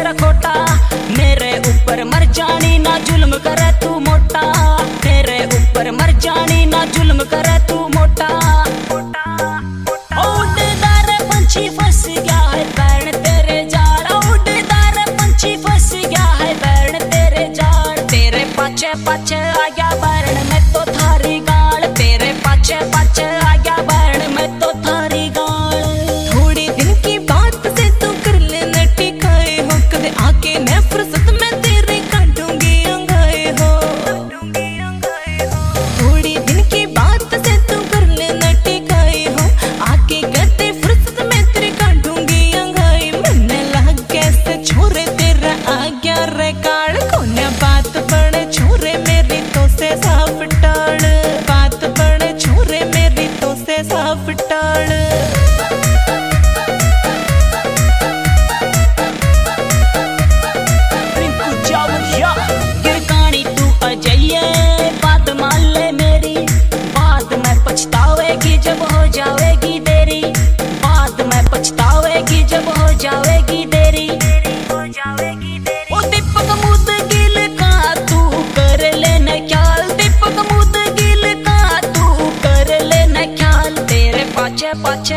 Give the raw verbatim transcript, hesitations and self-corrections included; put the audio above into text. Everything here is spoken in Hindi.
तेरा खोटा, मेरे ऊपर मर जानी ना जुल्म करे तू मोटा, तेरे ऊपर मर जानी ना जुल्म करे तू मोटा। उड़दा रे पंछी फंस गया है पैर तेरे जाल, उड़दा रे पंछी फंस गया है पैर तेरे जाल, तेरे पाछे पाछे आ गया बैरण में तो थारी गाल, तेरे पाछे पाछे आ गया बैरण में तो थारी गाल। थोड़ी दिन की बात से तू कर ले नटी खाए हो, कदे आके मैं फुर्सत में तेरे काटूंगी अंगाए हो। थोड़ी दिन की बात से तू कर ले नटी खाए हो, आके कहते फुर्सत में तेरे काटूंगी अंगाए। मैंने लग कैसे छोरे तेरा आ गया रे काल, कोने बात बड़े छोरे मेरी तो से साफ टाल, बात बड़े छोरे मेरी तो से साफ टाल। गिरकानी तू अजइये बात मान ले मेरी, बात में पछतावेगी जब हो जावेगी देरी, बात में पछतावेगी जब हो जावेगी देरी। ओ दीपक मुदगिल का तू कर लेना ख्याल, दीपक मुदगिल का तू कर लेना ख्याल, तेरे पाछे पाछे